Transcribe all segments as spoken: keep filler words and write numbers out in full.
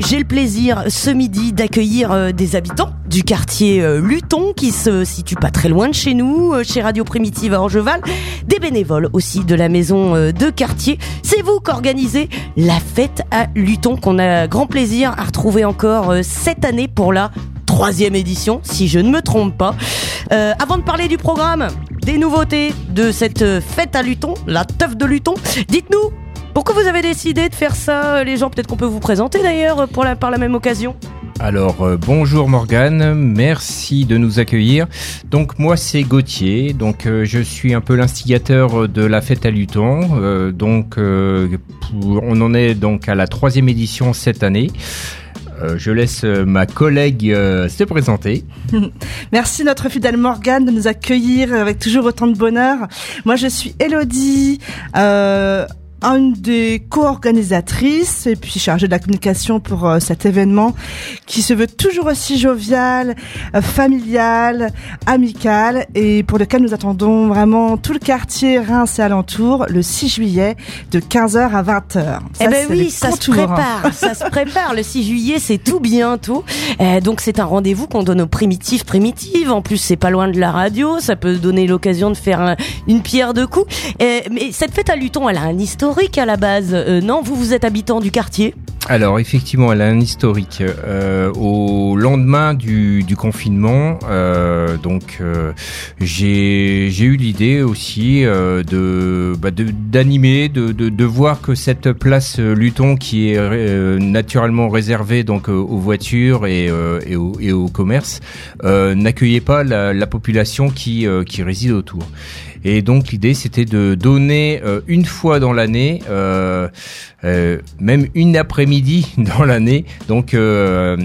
j'ai le plaisir ce midi d'accueillir euh, des habitants du quartier euh, Luton qui se situe pas très loin de chez nous, euh, chez Radio Primitive à Orgeval, des bénévoles aussi de la maison euh, de quartier. C'est vous qu'organisez la fête à Luton qu'on a grand plaisir à retrouver encore euh, cette année pour la troisième édition, si je ne me trompe pas. Euh, avant de parler du programme, des nouveautés de cette fête à Luton, la teuf de Luton, dites-nous pourquoi vous avez décidé de faire ça, les gens. Peut-être qu'on peut vous présenter d'ailleurs pour la, par la même occasion. Alors euh, bonjour Morgane, merci de nous accueillir. Donc moi c'est Gauthier, donc euh, je suis un peu l'instigateur de la fête à Luton. Euh, donc euh, pour, on en est donc à la troisième édition cette année. Euh, je laisse euh, ma collègue euh, se présenter. Merci notre fidèle Morgane de nous accueillir avec toujours autant de bonheur. Moi je suis Élodie, euh, une des co-organisatrices et puis chargée de la communication pour euh, cet événement qui se veut toujours aussi jovial, euh, familial, amical et pour lequel nous attendons vraiment tout le quartier Reims et alentour le six juillet de quinze heures à vingt heures. Ça, eh ben oui, ça se prépare, ça se prépare. Le six juillet, c'est tout bientôt. Euh, donc c'est un rendez-vous qu'on donne aux primitifs primitives. En plus, c'est pas loin de la radio, ça peut donner l'occasion de faire un, une pierre deux coups. Euh, mais cette fête à Luton, elle a un historique à la base, euh, non? Vous, vous êtes habitant du quartier? Alors effectivement, elle a un historique. Euh, au lendemain du, du confinement, euh, donc euh, j'ai j'ai eu l'idée aussi euh, de, bah, de d'animer, de, de de voir que cette place Luton qui est euh, naturellement réservée donc aux voitures et euh, et au et au commerce euh, n'accueillait pas la, la population qui euh, qui réside autour. Et donc l'idée c'était de donner euh, une fois dans l'année, euh, euh, même une après-midi dans l'année, donc euh,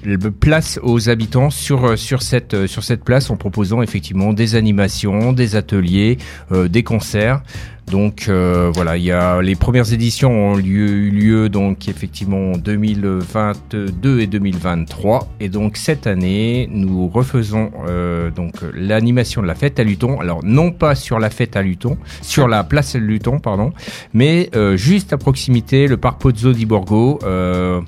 place aux habitants sur sur cette sur cette place en proposant effectivement des animations, des ateliers, euh, des concerts. Donc euh, voilà, il y a les premières éditions ont lieu, eu lieu donc effectivement en deux mille vingt-deux et deux mille vingt-trois et donc cette année nous refaisons euh, donc l'animation de la fête à Luton. Alors non pas sur la fête à Luton, sur la place Luton pardon, mais euh, juste à proximité le parc Pozzo di Borgo. Euh,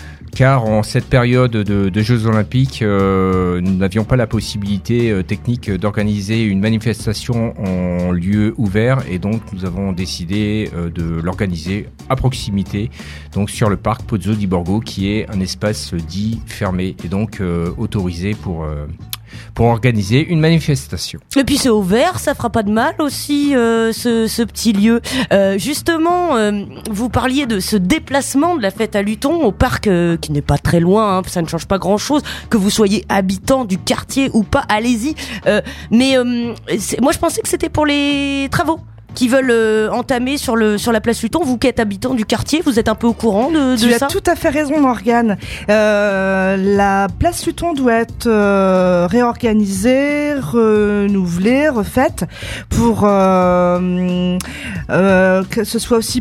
Car en cette période de, de Jeux Olympiques, euh, nous n'avions pas la possibilité euh, technique d'organiser une manifestation en lieu ouvert et donc nous avons décidé euh, de l'organiser à proximité, donc sur le parc Pozzo di Borgo qui est un espace dit fermé et donc euh, autorisé pour... Euh, pour organiser une manifestation. Et puis c'est ouvert, ça fera pas de mal aussi euh, ce, ce petit lieu. Euh, justement, euh, vous parliez de ce déplacement de la fête à Luton au parc euh, qui n'est pas très loin, hein, ça ne change pas grand-chose, que vous soyez habitant du quartier ou pas, allez-y. Euh, mais euh, moi je pensais que c'était pour les travaux qui veulent euh, entamer sur le sur la place Luton. Vous qui êtes habitant du quartier, vous êtes un peu au courant de, de tu ça? Tu as tout à fait raison, Morgane. Euh, la place Luton doit être euh, réorganisée, renouvelée, refaite pour euh, euh, que ce soit aussi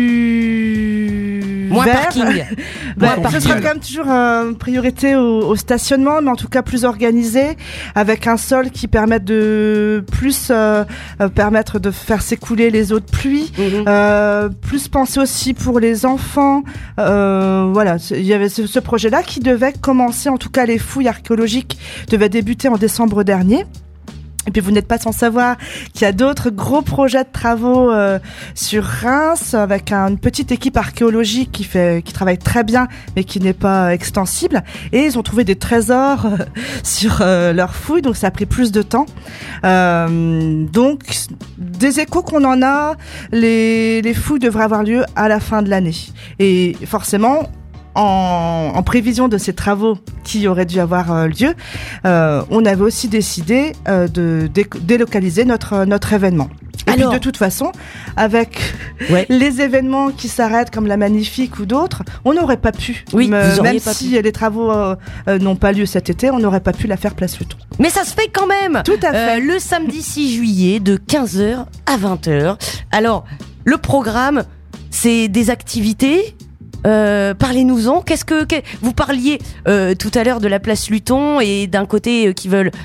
plus moins vert. Parking. bah, Moins ce sera quand même toujours une priorité au, au stationnement, mais en tout cas plus organisé, avec un sol qui permette de plus euh, permettre de faire s'écouler les eaux de pluie, mmh. euh, plus penser aussi pour les enfants. Euh, voilà, il y avait ce, ce projet-là qui devait commencer, en tout cas les fouilles archéologiques devaient débuter en décembre dernier. Et puis vous n'êtes pas sans savoir qu'il y a d'autres gros projets de travaux euh, sur Reims avec un, une petite équipe archéologique qui fait, qui travaille très bien mais qui n'est pas extensible. Et ils ont trouvé des trésors euh, sur euh, leurs fouilles, donc ça a pris plus de temps. Euh, donc des échos qu'on en a, les, les fouilles devraient avoir lieu à la fin de l'année. Et forcément, En, en prévision de ces travaux qui auraient dû avoir euh, lieu, euh, on avait aussi décidé euh, de dé- délocaliser notre notre événement. Et Alors, puis de toute façon, avec ouais. les événements qui s'arrêtent comme la Magnifique ou d'autres, on n'aurait pas pu. Oui, me, vous même pas si pu. les travaux euh, euh, n'ont pas lieu cet été, on n'aurait pas pu la faire place Luton. Mais ça se fait quand même. Tout à fait. Euh, le samedi six juillet de quinze heures à vingt heures. Alors, le programme, c'est des activités. Euh, parlez-nous-en. Qu'est-ce que, que vous parliez euh, tout à l'heure de la place Luton et d'un côté euh, qui veulent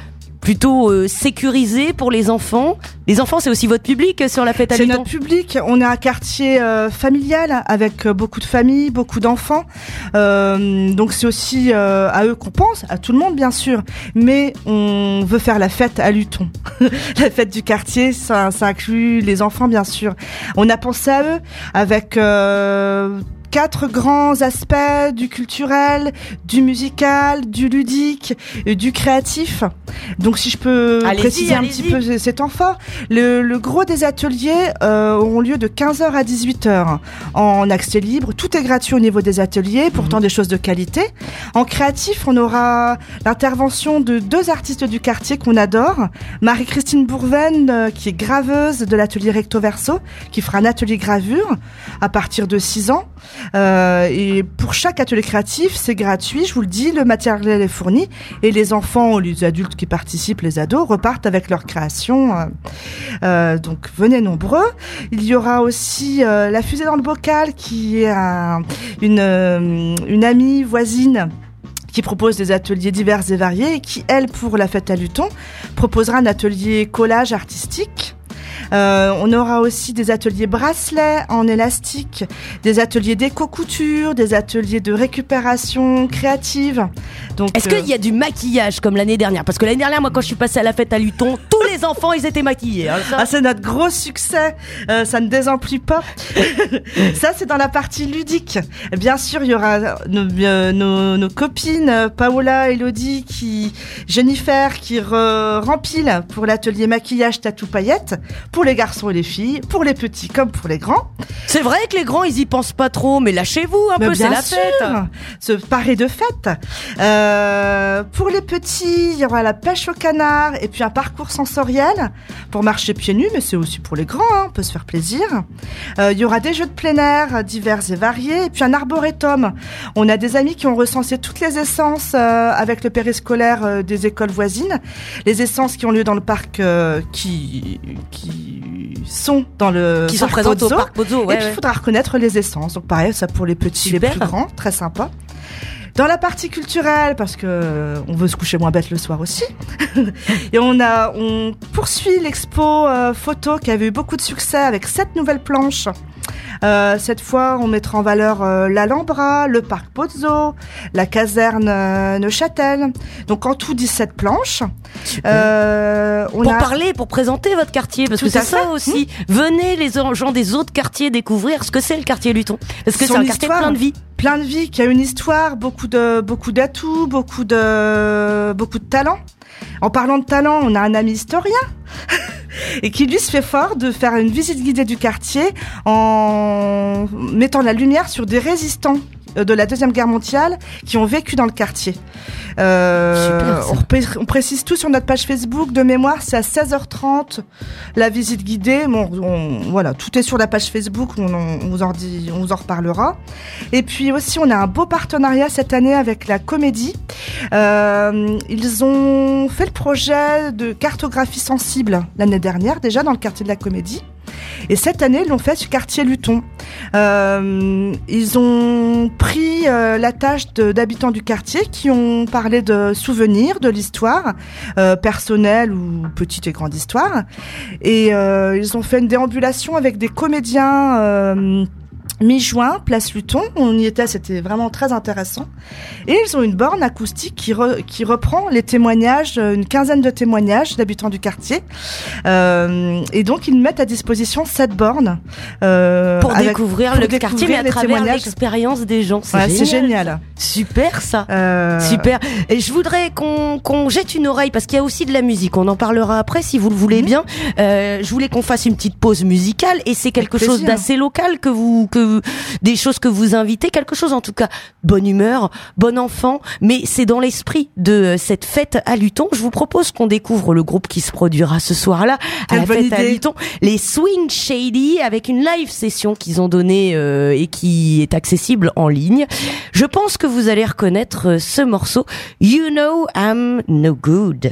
plutôt euh, sécurisé pour les enfants. Les enfants, c'est aussi votre public euh, sur la fête à Luton. C'est notre public. On est un quartier euh, familial avec euh, beaucoup de familles, beaucoup d'enfants. Euh, donc c'est aussi euh, à eux qu'on pense, à tout le monde bien sûr. Mais on veut faire la fête à Luton. La fête du quartier, ça, ça inclut les enfants bien sûr. On a pensé à eux avec euh, quatre grands aspects du culturel, du musical, du ludique, et du créatif. Donc si je peux allez-y, préciser allez-y. un petit peu ces temps forts, le, le gros des ateliers euh, auront lieu de quinze heures à dix-huit heures en accès libre. Tout est gratuit au niveau des ateliers, pourtant mmh. des choses de qualité. En créatif, on aura l'intervention de deux artistes du quartier qu'on adore. Marie-Christine Bourven, euh, qui est graveuse de l'atelier Recto Verso, qui fera un atelier gravure à partir de six ans. Euh, et pour chaque atelier créatif, c'est gratuit, je vous le dis, le matériel est fourni et les enfants ou les adultes qui participent, les ados, repartent avec leur création. Euh, euh, donc venez nombreux. Il y aura aussi euh, la fusée dans le bocal qui est un, une, euh, une amie voisine qui propose des ateliers divers et variés et qui, elle, pour la fête à Luton, proposera un atelier collage artistique. Euh, on aura aussi des ateliers bracelets en élastique, des ateliers d'éco-couture, des ateliers de récupération créative. Donc, est-ce euh... qu'il y a du maquillage comme l'année dernière? Parce que l'année dernière, moi, quand je suis passée à la fête à Luton, tous les enfants, ils étaient maquillés. Hein, ça. Ah, c'est notre gros succès. Euh, ça ne désemplit pas. Ça, c'est dans la partie ludique. Bien sûr, il y aura nos, euh, nos, nos copines Paola, Elodie, qui, Jennifer, qui re- rempilent pour l'atelier maquillage tatou paillettes. Pour les garçons et les filles, pour les petits comme pour les grands. C'est vrai que les grands, ils y pensent pas trop, mais lâchez-vous un mais peu, c'est la sûr, fête. Se parer de fête. Euh, pour les petits, il y aura la pêche au canard et puis un parcours sensoriel pour marcher pieds nus, mais c'est aussi pour les grands, hein, on peut se faire plaisir. Euh, il y aura des jeux de plein air divers et variés et puis un arboretum. On a des amis qui ont recensé toutes les essences euh, avec le périscolaire euh, des écoles voisines. Les essences qui ont lieu dans le parc euh, qui... qui sont dans le qui sont présentes au parc Pozzo, ouais, et puis il ouais. faudra reconnaître les essences. Donc pareil, ça pour les petits, Super. les plus grands, très sympa. Dans la partie culturelle, parce que on veut se coucher moins bête le soir aussi, et on a, on poursuit l'expo euh, photo qui avait eu beaucoup de succès avec sept nouvelles planches. Euh, cette fois, on mettra en valeur euh, l'Alhambra, le parc Pozzo, la caserne euh, Neuchâtel. Donc en tout dix-sept planches. Euh, on pour a... parler, pour présenter votre quartier, parce tout que c'est ça aussi. Mmh. Venez les gens des autres quartiers découvrir ce que c'est le quartier Luton, parce que Son c'est un quartier plein de vie. Plein de vie, qui a une histoire, beaucoup de beaucoup d'atouts, beaucoup de beaucoup de talent. En parlant de talent, on a un ami historien et qui lui se fait fort de faire une visite guidée du quartier en mettant la lumière sur des résistants de la Deuxième Guerre mondiale qui ont vécu dans le quartier. Euh, Super, on, pré- on précise tout sur notre page Facebook. De mémoire, c'est à seize heures trente la visite guidée. Bon, on, voilà, tout est sur la page Facebook. On, on, on, vous en dit, on vous en reparlera. Et puis aussi, on a un beau partenariat cette année avec la Comédie. Euh, ils ont fait le projet de cartographie sensible l'année dernière, déjà dans le quartier de la Comédie. Et cette année, ils l'ont fait sur quartier Luton. Euh, ils ont pris euh, la tâche de, d'habitants du quartier qui ont parlé de souvenirs, de l'histoire, euh, personnelle ou petite et grande histoire. Et euh, ils ont fait une déambulation avec des comédiens euh, mi-juin, place Luton. On y était, c'était vraiment très intéressant. Et ils ont une borne acoustique qui, re, qui reprend les témoignages, une quinzaine de témoignages d'habitants du quartier. Euh, et donc, ils mettent à disposition cette borne. Euh, pour avec, découvrir pour le découvrir quartier, mais à travers l'expérience des gens. C'est ouais, génial. C'est génial. Super, ça. Euh... Super. Et je voudrais qu'on, qu'on jette une oreille, parce qu'il y a aussi de la musique. On en parlera après, si vous le voulez mmh. bien. Euh, je voulais qu'on fasse une petite pause musicale, et c'est quelque avec chose plaisir. D'assez local que vous, que des choses que vous invitez, quelque chose en tout cas bonne humeur, bon enfant, mais c'est dans l'esprit de cette fête à Luton. Je vous propose qu'on découvre le groupe qui se produira ce soir-là à la fête idée. À Luton, les Swing Shady, avec une live session qu'ils ont donnée euh, et qui est accessible en ligne. Je pense que vous allez reconnaître ce morceau, You Know I'm No Good.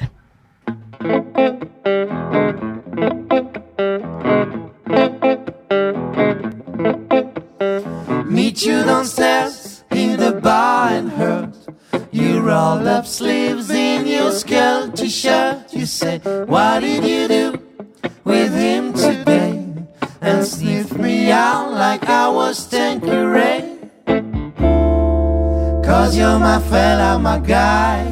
Meet you downstairs in the bar and hurt. You roll up sleeves in your skirt t-shirt. You say, what did you do with him today? And sniff me out like I was Tanqueray. Cause you're my fella, my guy.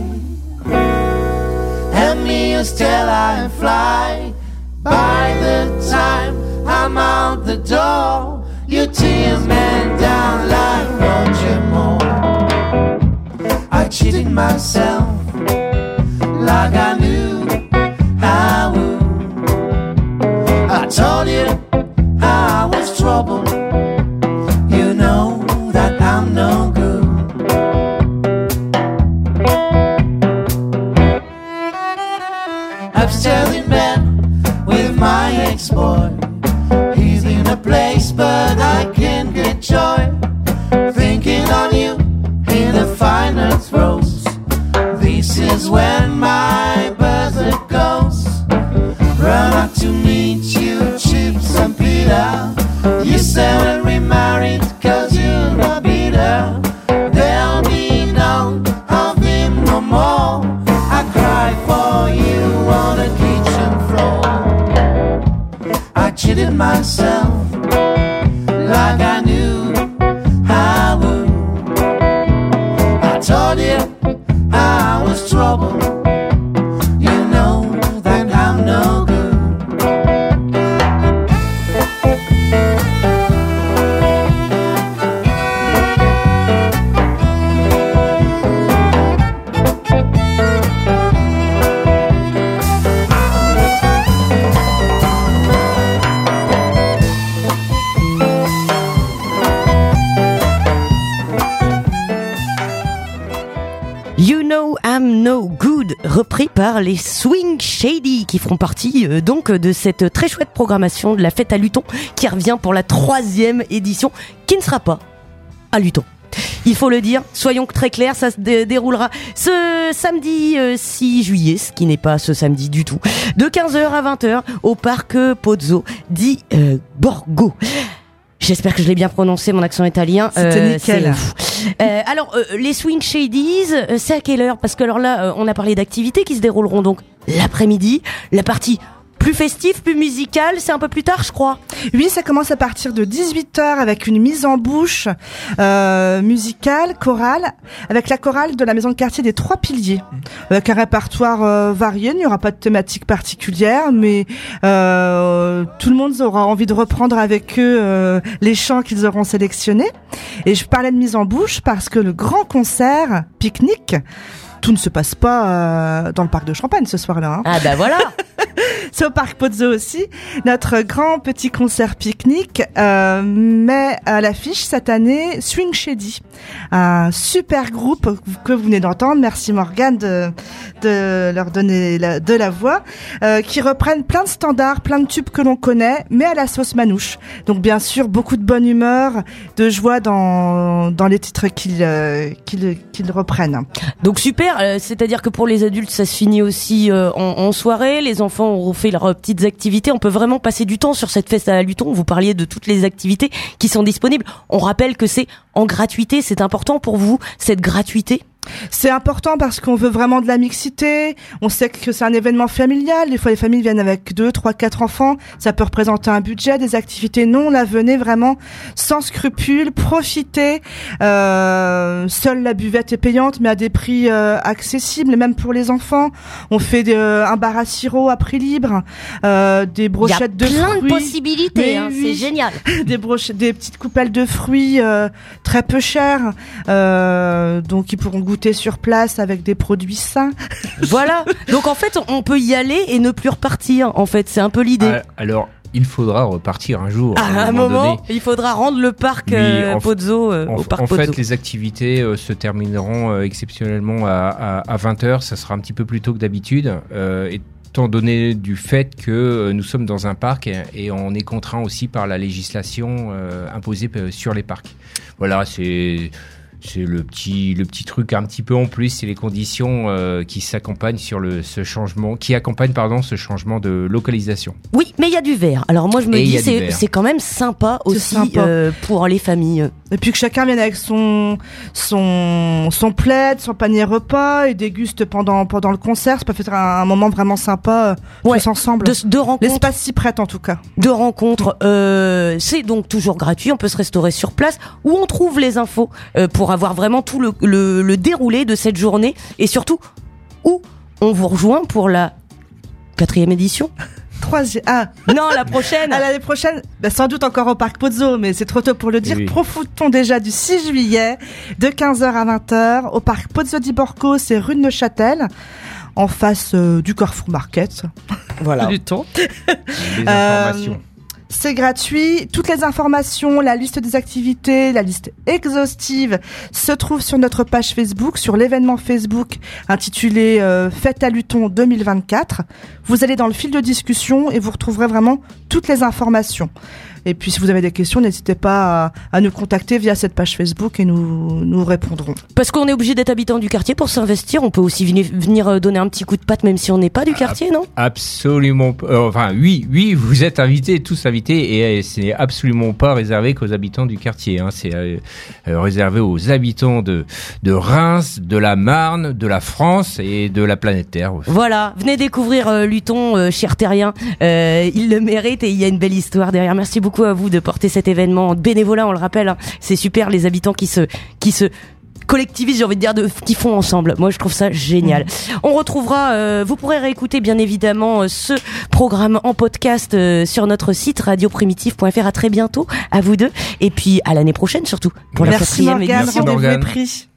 Hand me your Stella and fly. By the time I'm out the door, you tear man down like Roger Moore. I cheated myself like I knew I would. I told you I was trouble. You know that I'm no good. Upstairs in bed with my ex-boy. He's in a place but I can't get joy. Thinking on you in the finest rose. This is when my buzzer goes. Run out to meet you, Chips and Peter. You say when we married cause you're a beater. There'll be none of him no more. I cry for you on the kitchen floor. I cheated myself like I knew I would. I told you I was trouble. You know that I'm no good. You Know I'm No Good, repris par les Swing Shady, qui feront partie euh, donc de cette très chouette programmation de la fête à Luton, qui revient pour la troisième édition, qui ne sera pas à Luton. Il faut le dire, soyons très clairs, ça se dé- déroulera ce samedi euh, six juillet, ce qui n'est pas ce samedi du tout, de quinze heures à vingt heures au parc Pozzo di euh, Borgo. J'espère que je l'ai bien prononcé, mon accent italien. C'était euh, nickel. Euh, alors, euh, les Swing Shadies, euh, c'est à quelle heure? Parce que alors là, euh, on a parlé d'activités qui se dérouleront donc l'après-midi. La partie plus festive, plus musicale, c'est un peu plus tard, je crois. Oui, ça commence à partir de dix-huit heures avec une mise en bouche euh, musicale, chorale, avec la chorale de la maison de quartier des Trois Piliers, avec un répertoire euh, varié. Il n'y aura pas de thématique particulière, mais euh, tout le monde aura envie de reprendre avec eux euh, les chants qu'ils auront sélectionnés. Et je parlais de mise en bouche parce que le grand concert pique-nique, tout ne se passe pas euh, dans le parc de Champagne ce soir-là. Hein. Ah bah voilà. C'est au parc Pozzo aussi. Notre grand petit concert pique-nique euh, met à l'affiche cette année Swing Shady, un super groupe que vous venez d'entendre. Merci Morgane de, de leur donner la, de la voix, euh, qui reprennent plein de standards, plein de tubes que l'on connaît, mais à la sauce manouche. Donc bien sûr, beaucoup de bonne humeur, de joie dans, dans les titres qu'ils, euh, qu'ils, qu'ils reprennent. Donc super, euh, c'est-à-dire que pour les adultes, ça se finit aussi euh, en, en soirée. Les enfants auront fait leurs petites activités. On peut vraiment passer du temps sur cette fête à Luton. Vous parliez de toutes les activités qui sont disponibles. On rappelle que c'est en gratuité. C'est important pour vous, cette gratuité? C'est important parce qu'on veut vraiment de la mixité. On sait que c'est un événement familial. Des fois, les familles viennent avec deux, trois, quatre enfants. Ça peut représenter un budget, des activités. Non, là, venez vraiment sans scrupule, profitez. Euh, seule la buvette est payante, mais à des prix euh, accessibles, et même pour les enfants. On fait des, euh, un bar à sirop à prix libre, euh, des brochettes de fruits. Il y a plein de possibilités, hein, oui. C'est génial. Des brochettes, des petites coupelles de fruits euh, très peu chères. Euh, donc, ils pourront goûter sur place avec des produits sains. Voilà. Donc en fait, on peut y aller et ne plus repartir. En fait, c'est un peu l'idée. Ah, alors, il faudra repartir un jour. À un, un moment, moment donné. Il faudra rendre le parc oui, euh, Pozzo euh, en, au parc en Pozzo. En fait, les activités euh, se termineront euh, exceptionnellement à, à, à vingt heures. Ça sera un petit peu plus tôt que d'habitude. Euh, et étant donné du fait que euh, nous sommes dans un parc et, et on est contraint aussi par la législation euh, imposée sur les parcs. Voilà, c'est... c'est le petit, le petit truc un petit peu en plus, c'est les conditions euh, qui s'accompagnent sur le, ce changement, qui accompagnent pardon ce changement de localisation. Oui, mais il y a du vert. Alors moi je me Et dis il y a du c'est vert. c'est quand même sympa C'est aussi sympa. euh, pour les familles. Et puis que chacun vienne avec son son son plaid, son panier repas et déguste pendant pendant le concert. Ça peut faire un, un moment vraiment sympa euh, Ouais. tous ensemble. De, de rencontres, L'espace s'y prête en tout cas. de rencontres. Euh, c'est donc toujours gratuit. On peut se restaurer sur place. Où on trouve les infos euh, pour avoir vraiment tout le, le le déroulé de cette journée et surtout où on vous rejoint pour la quatrième édition. Troisième. Ah, Non, la prochaine. à l'année prochaine, bah, sans doute encore au Parc Pozzo, mais c'est trop tôt pour le dire. Oui. Profitons déjà du six juillet, de quinze heures à vingt heures, au Parc Pozzo di Borgo, c'est rue de Neuchâtel, en face euh, du Carrefour Market. Voilà. Du temps. Les Euh, informations. C'est gratuit. Toutes les informations, la liste des activités, la liste exhaustive se trouve sur notre page Facebook, sur l'événement Facebook intitulé euh, Fête à Luton deux mille vingt-quatre. Vous allez dans le fil de discussion et vous retrouverez vraiment toutes les informations. Et puis si vous avez des questions, n'hésitez pas à, à nous contacter via cette page Facebook et nous nous répondrons. Parce qu'on est obligé d'être habitant du quartier pour s'investir. On peut aussi venir, venir euh, donner un petit coup de patte même si on n'est pas du quartier, non? Absolument. p- euh, enfin, oui, oui, vous êtes invités, tous invités, et euh, c'est absolument pas réservé qu'aux habitants du quartier. Hein, c'est euh, euh, réservé aux habitants de de Reims, de la Marne, de la France et de la planète Terre. Voilà, venez découvrir euh, Luton, euh, cher terrien. Euh, il le mérite et il y a une belle histoire derrière. Merci beaucoup à vous de porter cet événement bénévolat, on le rappelle. Hein. C'est super, les habitants qui se qui se collectivisent, j'ai envie de dire, de, qui font ensemble. Moi, je trouve ça génial. Mmh. On retrouvera, euh, vous pourrez réécouter bien évidemment euh, ce programme en podcast euh, sur notre site radio primitive point f r. À très bientôt, à vous deux, et puis à l'année prochaine surtout pour Merci la quatrième Morgane, édition. rendez-vous est Morgane. pris.